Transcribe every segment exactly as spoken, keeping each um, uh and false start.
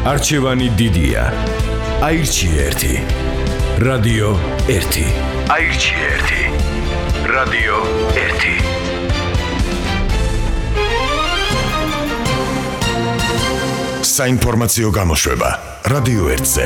არჩევანი დიდია. აირჩი ერთი. რადიო ერთი. აირჩი ერთი. რადიო ერთი. საინფორმაციო გამოშვება. რადიო ერთზე.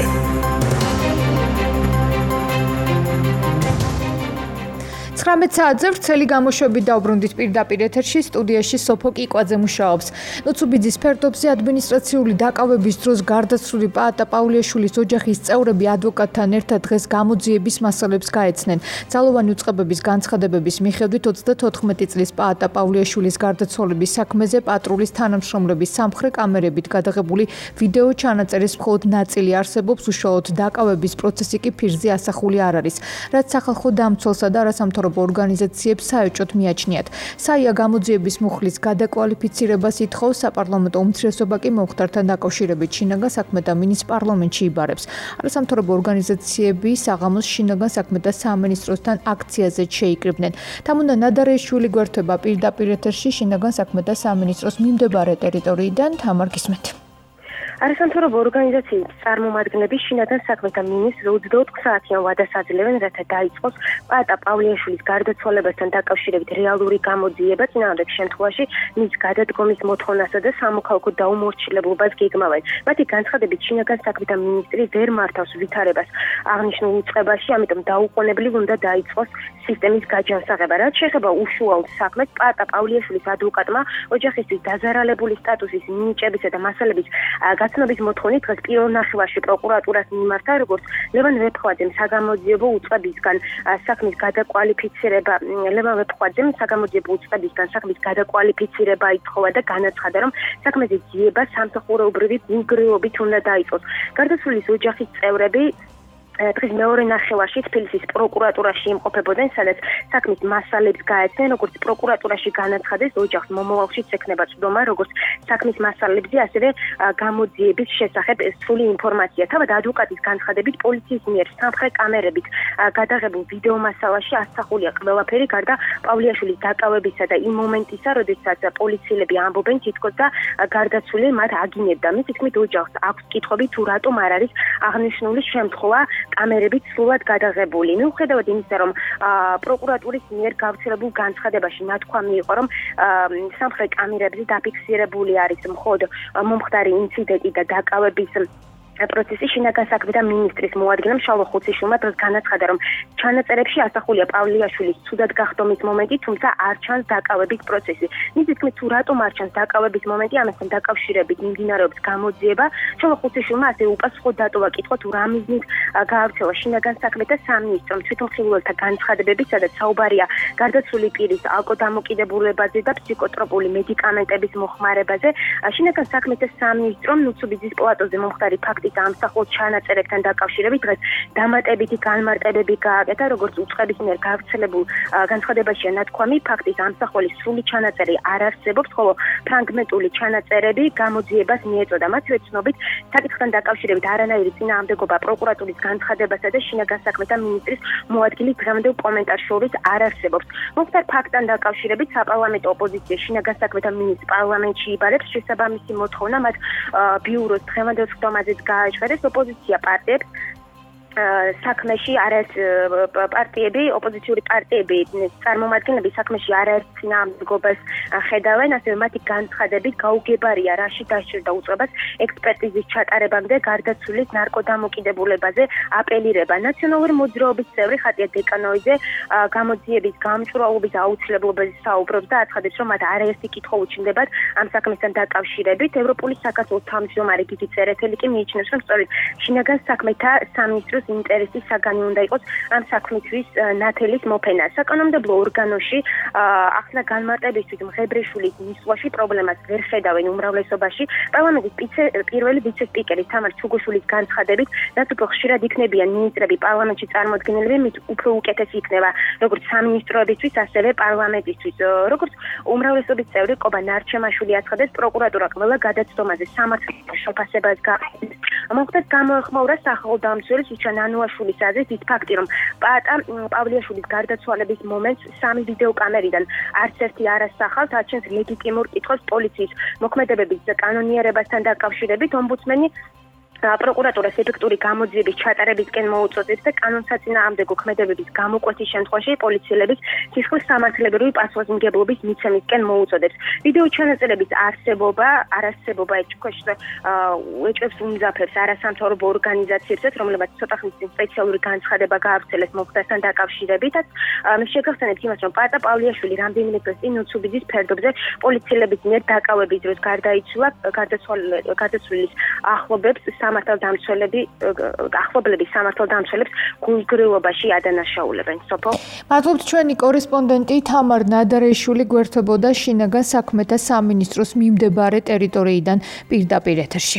ცხრამეტ საათზე ვრცელი გამოშვებით დავბრუნდით პირდაპირ ეთერში სტუდიაში სოფო კიკვაძე მუშაობს. ნუცუბიძის ფერდობზე ადმინისტრაციული დაკავების დროს გარდაცვლილი პაატა პავლიაშვილის ოჯახის წევრები ადვოკატთან ერთად დღეს გამოძიების მასალებს გაეცნენ. ძალოვანი უწყებების განცხადებების მიხედვით ოცდათოთხმეტი წლის პაატა პავლიაშვილის გარდაცვალების საქმეზე პატრულის თანამშრომლების სამხრე კამერებით გადაღებული ვიდეო ჩანაწერის მხოლოდ ნაწილი არსებობს, უშუალოდ დაკავების პროცესი კი ფირზე ასახული არ არის. რაც სახალხო დამცველსა და არასამთავრობო ორგანიზაციებს საერთოდ მიაჩნიათ. საია გამოძიების მუხლის გადაკვალიფიცირებას ითხოვს, საპარლამენტო უმცირესობა კი მომხდართან დაკავშირებით შინაგან საქმეთა მინისტრს პარლამენტში იბარებს. არასამთავრობო ორგანიზაციები საღამოს შინაგან საქმეთა სამინისტროსთან აქციაზე შეიკრიბნენ. თამუნდა ნადარეიშვილი გვერდება პირდაპირ ეთერში შინაგან საქმეთა სამინისტროს მიმდებარე ტერიტორიიდან. თამარ გისმეთ. არასამთავრობო ორგანიზაციის წარმომადგენლები შინაგან საქმეთა მინისტრს ოცდაოთხ საათიან ვადას აძლევენ, რათა დაიწყოს პაატა პავლიაშვილის გარდაცვალებასთან დაკავშირებით რეალური გამოძიება, წინააღმდეგ შემთხვევაში მის გადადგომის მოთხოვნასა და სამოქალაქო დაუმორჩილებლობას გეგმავენ. მათი განცხადებით შინაგან საქმეთა მინისტრი ვერ მართავს ვითარებას აღნიშნულ უწყებაში, ამიტომ დაუყოვნებლივ უნდა დაიწყოს სისტემის გაჯანსაღება. რაც შეეხება უშუალოდ საქმეს, პაატა პავლიაშვილის ადვოკატმა ოჯახისთვის დაზარალებული სტატუსის მინიჭებისა და მასალების გაცნობის მოთხოვნით დღეს პირველ ნახევარში პროკურატურას მიმართა, როგორც ლევან ვეფხვაძემ საგამოძიებო უწყებისგან საქმის გადაკვალიფიცირება ლევან ვეფხვაძემ საგამოძიებო უწყებისგან საქმის გადაკვალიფიცირება ითხოვა და განაცხადა, რომ საქმეზე ძიება სამსახურეობრივი უნგრეობით უნდა დაიწყოს. გარდაცვლილის ოჯახის წევრები დღეს მეორე ნახევარში თბილისის პროკურატურაში იმყოფებოდნენ, სადაც საქმის მასალებს გაეცნენ, როგორც პროკურატურაში განაცხადეს, ოჯახს მომავალშიც ექნება წვდომა, როგორც საქმის მასალებზე, ასევე გამოძიების შესახებ სრული ინფორმაცია. თავად ადვოკატის განცხადებით, პოლიციის მიერ სამხრე კამერებით გადაღებულ ვიდეო მასალაში ასახულია ყველაფერი, გარდა პავლიაშვილის დაკავებისა და იმ მომენტისა, როდესაც პოლიციელები ამბობენ, თითქოს და გარდაცვლილი მათ აგინებდა. მის თქმით, ოჯახს აქვს კითხვები, თუ რატომ არ არის აღნიშნული შემთხვევა კამერებით სრულად გადაღებული. მიუხედავად იმისა, რომ პროკურატურის მიერ გავრცელებულ განცხადებაში ნათქვამი იყო, რომ სამხრეთ კამერებზე დაფიქსირებული არის მხოლოდ მომხდარი ინციდენტი და დაკავების პროცესი, შინაგან საქმეთა მინისტრის მოადგილემ შალვა ხუციშვილმა დღეს განაცხადა, რომ ჩანაწერებში ასახულია პავლიაშვილის ცუდად გახდომის მომენტი, თუმცა არ ჩანს დაკავების პროცესი. მისი თქმით, თუ რატომ არ ჩანს დაკავების მომენტი, ამასთან დაკავშირებით მიმდინარეობს გამოძიება. შალვა ხუციშვილმა ასევე უპასუხო დატოვა კითხვა, თუ რა მიზნით გაავრცელა შინაგან საქმეთა სამინისტრომ თვითმხილველთა განცხადებები, სადაც საუბარია გარდაცვლილი პირის ალკოდამოკიდებულებაზე და ფსიქოტროპული მედიკამენტების მოხმარებაზე. შინაგან საქმეთა სამინისტრომ ნუცუბიძის პლატოზე მომხდარი ფაქტი ამსახურდ ჩანაწერებთან დაკავშირებით დღეს დამატებითი განმარტებები გააკეთა, როგორც უწყების მიერ გავრცელებულ განცხადებაშია ნათქვამი, ფაქტის ამსახულის სრული ჩანაწერი არ არსებობს, ხოლო ფრაგმენტული ჩანაწერები გამოძიებას მიეწოდა. მათივე ცნობით, საკითხთან დაკავშირებით არანაირი წინააღმდეგობა პროკურატურის განცხადებასა და შინაგან საქმეთა მინისტრის მოადგილის დღევანდელ კომენტარს შორის არ არსებობს. მომხდარ ფაქტთან დაკავშირებით საპარლამენტო ოპოზიცია შინაგან საქმეთა მინისტრს პარლამენტში იბარებს, შესაბამისი მოთხოვნა მათ ბიუროს დღევანდელ სხდომაზე გააჩვენეს. ოპოზიცია პარტიებს საქმეში არაერთ პარტიები, ოპოზიციური პარტიები წარმომადგენლები საქმეში არაერთ წინააღმდეგობას ხედავენ, ასევე მათი განცხადებით გაუგებარია, რაში დასჭირდა უწყებას ექსპერტიზის ჩატარებამდე გარდაცვლილის ნარკოდამოკიდებულებაზე აპელირება. ნაციონალური მოძრაობის წევრი ხატია დეკანოიძე გამოძიების გამჭვირვალობის აუცილებლობაზე საუბრობს და აცხადებს, რომ მათ არაერთი კითხვა უჩნდებათ ამ საქმესთან დაკავშირებით. ევროპული საქართველოს თავმჯდომარე გიგი წერეთელი კი მიიჩნევს, რომ სწორედ შინაგან საქმეთა სამინისტროს ინტერესის საგანი უნდა იყოს ამ საქმისთვის ნათელის მოფენა. საკანონმდებლო ორგანოში ახლა განმარტებისთვის მღებრიშვილის მისვლაში პრობლემას ვერ ხედავენ უმრავლესობაში. პარლამენტის პირველი ვიცე-სპიკერი თამარ ჩუგუშვილის განცხადებით, რაც უფრო ხშირად იქნებიან მინისტრები პარლამენტში წარმოდგენილები, მით უფრო უკეთესი იქნება როგორც სამინისტროებისთვის, ასევე პარლამენტისთვის. როგორც უმრავლესობის წევრი ყობა ნარჩემაშვილი აცხადებს, პროკურატურა ყველა გადაცდომაზე სამართლის შეფასებას გააკეთებს. მომხდარ გამოეხმაურა სახელდამცველის ნანუაშვილის აზრით ის ფაქტი, რომ პაატა პავლიაშვილის გარდაცვალების მომენტს სამი ვიდეო კამერიდან არც ერთი არ ასახავს, აჩენს ლეგიტიმურ კითხვებს პოლიციის მოქმედებების კანონიერებასთან დაკავშირებით. ომბუდსმენი პროკურატურას ეფექტური გამოძიების ჩატარებისკენ მოუწოდებს და კანონსაწინააღმდეგო ქმედებების გამოკვეთის შემთხვევაში პოლიციელების სისხლის სამართლებრივი პასუხისმგებლობის მიცემისკენ მოუწოდებს. ვიდეო ჩანაწერების არსებობა, არარსებობა ეჭვებს უმძაფრებს არასამთავრობო ორგანიზაციებსაც, რომლებიც ცოტა ხნის წინ სპეციალური განცხადება გაავრცელეს მოხდასთან დაკავშირებითაც. მე შეგახსენებთ იმას, რომ პაატა პავლიაშვილი რამდენიმე დღის წინ ნუცუბიძის ფერდობზე პოლიციელების მიერ დაკავების დროს გარდაიცვალა, გარდაცვლილის ახლობებს სამართალდამცველები ახლობლების სამართალდამცველებს გულგრილობაში ადანაშაულებენ. სოფო. მადლობთ ჩვენი კორესპონდენტი თამარ ნადარეიშვილი გვერდებოდა შინაგან საქმეთა სამინისტროს მიმდებარე ტერიტორიიდან პირდაპირ ეთერში.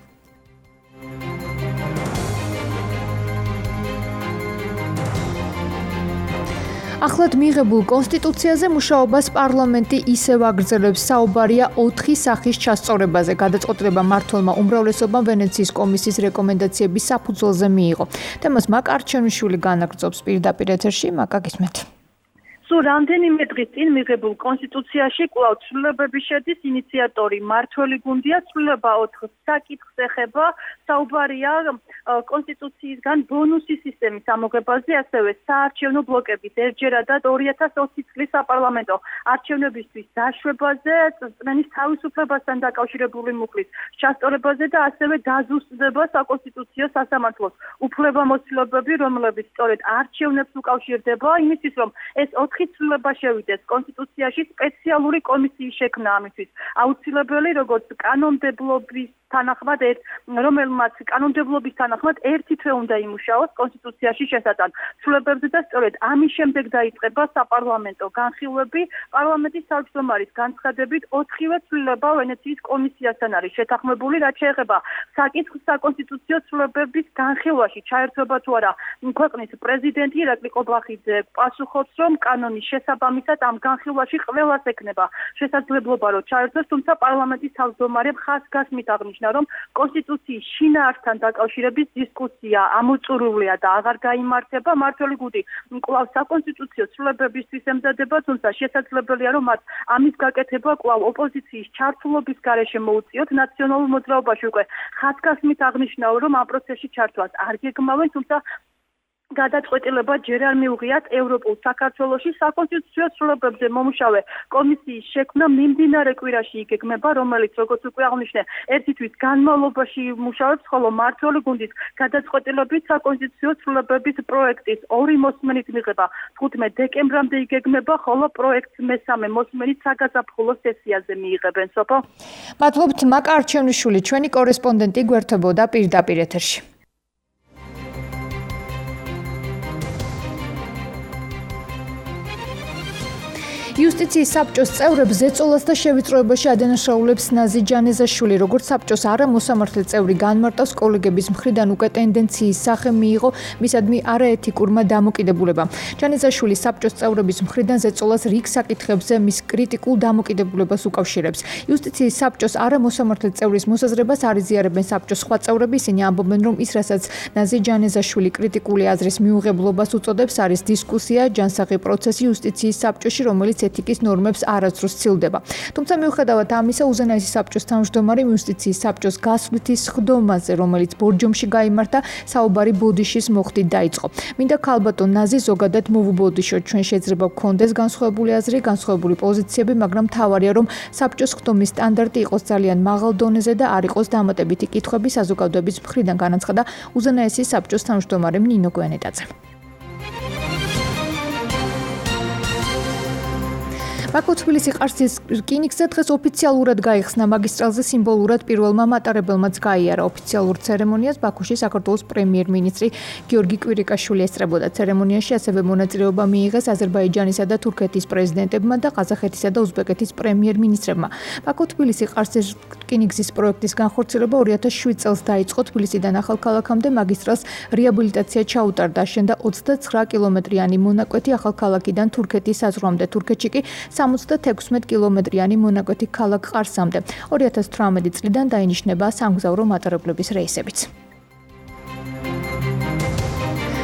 ახლად მიღებულ კონსტიტუციაზე მუშაობას პარლამენტი ისევ აგრძელებს. საუბარია ოთხი სახის ჩასწორებაზე. გადაწყვეტილება მმართველმა უმრავლესობამ ვენეციის კომისიის რეკომენდაციების საფუძველზე მიიღო. თემას მაკ არჩენიშვილი განაგრძობს პირდაპირ ეთერში. მაკა გისმენთ. სულ რამდენიმე დღის წინ მიღებულ კონსტიტუციაში კვლავ ცვლილებები შედის. ინიციატორი მმართველი გუნდია. ცვლილება ოთხ საკითხს ეხება. საუბარია კონსტიტუციისგან ბონუსის სისტემის ამოღებაზე, ასევე საარჩევნო ბლოკების ერთჯერადად ორი ათას ოცი წლის საპარლამენტო არჩევნებისთვის დაშვებაზე, წმენის თავისუფლებასთან დაკავშირებული მუხლის ჩასწორებაზე და ასევე დაზუსტდება საკონსტიტუციო სასამართლოს უფლებამოსილობები, რომლებიც სწორედ არჩევნებს უკავშირდება. იმისთვის, რომ ეს ოთხი ცვლილება შევიდეს კონსტიტუციაში, სპეციალური კომისიის შექმნა ამისთვის აუცილებელი, როგორც კანონმდებლობის თანახმად, რომელმაც კანონმდებლობის თანახმად ერთი თვე უნდა იმუშაოს კონსტიტუციაში შესატან ცვლილებებზე და სწორედ ამის შემდეგ დაიწყება საპარლამენტო განხილვები. პარლამენტის თავმჯდომარის განცხადებით ოთხივე ცვლილება ვენეციის კომისიასთან არის შეთანხმებული, რაც შეეხება საკითხს საკონსტიტუციო ცვლილებების განხილვაში ჩაერთვება თუ არა ქვეყნის პრეზიდენტი ირაკლი ყობლახიძე პასუხობს, რომ კანონის შესაბამისად ამ განხილვაში ყველას ექნება შესაძლებლობა, რომ ჩაერთვეს, თუმცა პარლამენტის თავმჯდომარემ ხაზგასმით აღნიშნა, რომ კონსტიტუციის შინაარსთან დაკავშირების დისკუსია ამოწურულია და აღარ გაიმართება. მმართველი გუნდი კვლავ საკონსტიტუციო ცვლილებებისთვის ემზადება, თუმცა შესაძლებელია, რომ მათ ამის გაკეთება კვლავ ოპოზიციის ჩართულობის გარეშე მოუწიოთ. ნაციონალურ მოძრაობაში უკვე ხაზგასმით აღნიშნავ, რომ ამ პროცესში ჩართვას არ გეგმავენ, თუმცა გადაწყვეტილება ჯერ არ მიუღიათ ევროპულ საქართველოში საკონსტიტუციო ცვლილებებზე მომუშავე კომისიის შექმნა მიმდინარე კვირაში იგეგმება, რომელიც როგორც უკვე აღნიშნე, ერთი თვის განმავლობაში მუშაობს, ხოლო მმართველი გუნდის გადაწყვეტილებით საკონსტიტუციო ცვლილებების პროექტის ორი მოსმენით მიღება თხუთმეტ დეკემბრამდე იგეგმება, ხოლო პროექტს მესამე მოსმენით საგაზაფხულო სესიაზე მიიღებენ. სოფო. მადლობთ მაკა არჩენიშვილი, ჩვენი კორესპონდენტი გვერდებოდა პირდაპირ ეთერში. იუსტიციის საბჭოს წევრებს ზეწოლას და შევიწროებაში ადანაშაულებს ნაზი ჯანეზაშვილი. როგორც საბჭოს არამოსამართლე წევრი განმარტავს, კოლეგების მხრიდან უკვე ტენდენციის სახე მიიღო მისადმი არაეთიკურმა დამოკიდებულებამ. ჯანეზაშვილი საბჭოს წევრების მხრიდან ზეწოლას რიგ საკითხებზე მის კრიტიკულ დამოკიდებულებას უკავშირებს. იუსტიციის საბჭოს არამოსამართლე წევრის მოსაზრებას არ იზიარებენ საბჭოს სხვა წევრები. ისინი ამბობენ, რომ ის, რასაც ნაზი ჯანეზაშვილი კრიტიკული აზრის მიუღებლობას უწოდებს, არის დისკუსია, ჯანსაღი პროცესი იუსტიციის საბჭოში, რომელიც ეთიკის ნორმებს არასდროს ცილდება. თუმცა მიუხედავად ამისა, უზენაესი საბჭოს თავმჯდომარე იუსტიციის საბჭოს გასვლითი სხდომაზე, რომელიც ბორჯომში გაიმართა, საუბარი ბოდიშის მოხდით დაიწყო. მინდა ქალბატონ ნაზი ზოგადად მოვუბოდიშოთ, ჩვენ შეიძლება გქონდეს განსხვავებული აზრი, განსხვავებული პოზიციები, მაგრამ მთავარია, რომ საბჭოს სხდომის სტანდარტი იყოს ძალიან მაღალ დონეზე და არ იყოს დამატებითი კითხვები საზოგადოების მხრიდან, განაცხადა უზენაესი საბჭოს თავმჯდომარემ ნინო გვენეტაძე. ბაქო თბილისი ყარსის რკინიგზა დღეს ოფიციალურად გაიხსნა. მაგისტრალზე სიმბოლურად პირველმა მატარებელმაც გაიარა. ოფიციალურ ცერემონიას ბაქოში საქართველოს პრემიერ-მინისტრი გიორგი კვირიკაშვილი ესწრებოდა. ცერემონიაში ასევე მონაწილეობა მიიღეს აზერბაიჯანისა და თურქეთის პრეზიდენტებმა და ყაზახეთისა და უზბეკეთის პრემიერ-მინისტრებმა. ბაქო თბილისი ყარსის რკინიგზის პროექტის განხორციელება ორი ათას შვიდ წელს დაიწყო. თბილისიდან ახალქალაქამდე მაგისტრალს რეაბილიტაცია ჩაუტარდა. აშენდა ოცდაცხრა კილომეტრიანი მონაკვეთი ახალქალაქიდან თურქეთის საზღვრამდე. თურქეთში კი სამოცდათექვსმეტ კილომეტრიანი მონაკვეთი ქალაქ ყარსამდე. ორი ათას თვრამეტი წლიდან დაინიშნება სამგზავრო მატარებლების რეისებიც.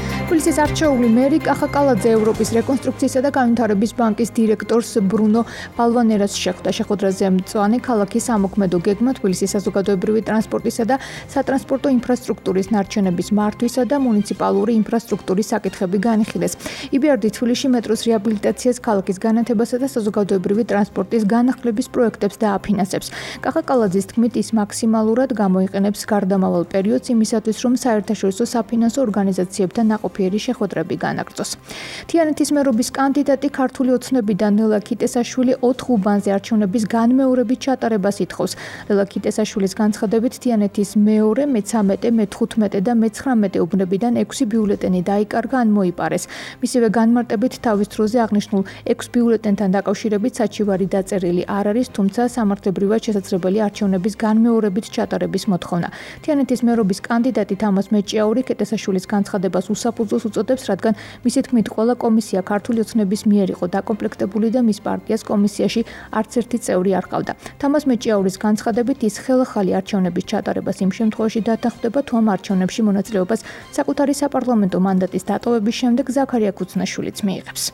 თბილისის არჩეული მერი კახა კალაძე ევროპის რეკონსტრუქციისა და განვითარების ბანკის დირექტორს ბრუნო ბალვანერას შეხვდა. შეხვედრაზე მწვანე ქალაქის სამოქმედო გეგმა, თბილისის საზოგადოებრივი ტრანსპორტისა და სატრანსპორტო ინფრასტრუქტურის ნარჩენების მართვისა და მუნიციპალური ინფრასტრუქტურის საკითხები განიხილეს. ი ბი არ დი თბილისში მეტროს რეაბილიტაციას, ქალაქის განათებასა და საზოგადოებრივი ტრანსპორტის განახლების პროექტებს დააფინანსებს. კახა კალაძის თქმით, ის მაქსიმალურად გამოიყენებს გარდამავალ პერიოდს იმისათვის, რომ საერთაშორისო საფინანსო ორგანიზაციებთან ნაყოფიერი შეხვედრები განაგრძოს. თიანეთის მერობის კანდიდატი ქართული ოცნებიდან ნელა ქიტესაშვილი ოთხ უბანზე არჩევნების განმეორებით ჩატარებას ითხოვს. ნელა ქიტესაშვილის განცხადებით, თიანეთის მეორე, მეცამეტე, მეთხუთმეტე და მეცხრამეტე უბნებიდან ექვსი ბიულეტენი დაიკარგა ან მოიპარეს. მისივე განმარტებით, თავის დროზე აღნიშნულ ექვს ბიულეტენთან დაკავშირებით საჩივარი დაწერილი არ არის, თუმცა სამართლებრივად შესაძლებელი არჩევნების განმეორებით ჩატარების მოთხოვნა. თიანეთის მერობის კანდიდატი თამაზ მეჭიაური ქიტესაშვილის განცხადებას უსაფუძვლოს უწოდებს, რადგან მისი თქმით, ყველა კომისია ქართული ოცნების მიერ იყო დაკომპლექტებული და მის პარტიას კომისიაში არც ერთი წევრი არ ჰყავდა. თამაზ მეჭიაურის განცხადებით, ის ხელახალი არჩევნების ჩატარებას იმ შემთხვევაში დათანხმდება, თუ ამ არჩევნებში მონაწილეობას საკუთარი საპარლამენტო მანდატის დატოვების შემდეგ ზაქარია ქუცნაშვილიც მიიღებს.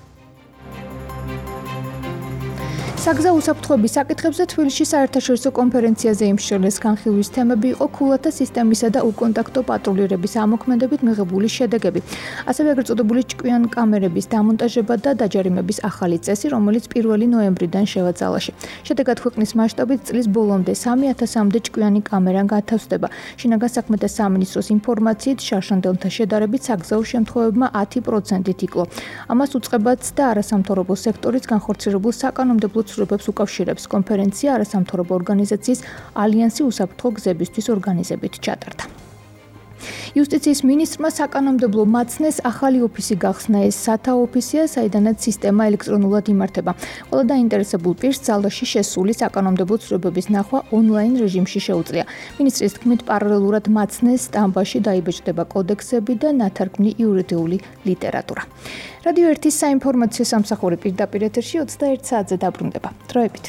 საგზა უსაფრთხოების საკითხებზე თბილისში საერთაშორისო კონფერენციაზე იმსჯელეს. განხილვის თემები იყო ქულათა სისტემისა და უკონტაქტო პატრულირების ამოქმედებით მიღებული შედეგები. ასევე ეგრეთ წოდებული ჭკვიან კამერების დამონტაჟება და დაჯარიმების ახალი წესი, რომელიც პირველი ნოემბრიდან შევაძალაში. შედეგად ქვეყნის მასშტაბით წლის ბოლომდე სამი ათასამდე ჭკვიანი კამერა გათავსდება. შინაგან საქმეთა სამინისტროს ინფორმაციით, შარშანდელთა შედარებით საგზაო შემთხვევებმა ათი პროცენტით იკლო. ამას უწყებაც და არასამთავრობო სექტორის განხორციელებულ საკანონმდებლო ცვლილებებს უკავშირებს. კონფერენცია არასამთავრობო ორგანიზაციის ალიანსი უსაფრთხო გზებისთვის ორგანიზებით ჩატარდა. იუსტიციის მინისტრმა საკანონმდებლო მაცნეს ახალი ოფისი გახსნა. ეს სათა ოფისია, საიდანაც სისტემა ელექტრონულად იმართება. ყველა დაინტერესებულ პირს ძალაში შესული საკანონმდებლო ცვლილებების ნახვა ონლაინ რეჟიმში შეუძლია. მინისტრის თქმით, პარალელურად მაცნეს სტამბაში დაიბეჭდება კოდექსები და ნათარგმნი იურიდიული ლიტერატურა. რადიო ერთის საინფორმაციო სამსახური პირდაპირ ეთერში ოცდაერთ საათზე დაბრუნდება. დროებით.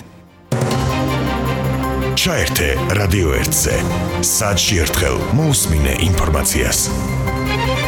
ჩაერთე რადიო ერთზე. საათში ერთხელ მოусმინე ინფორმაციას.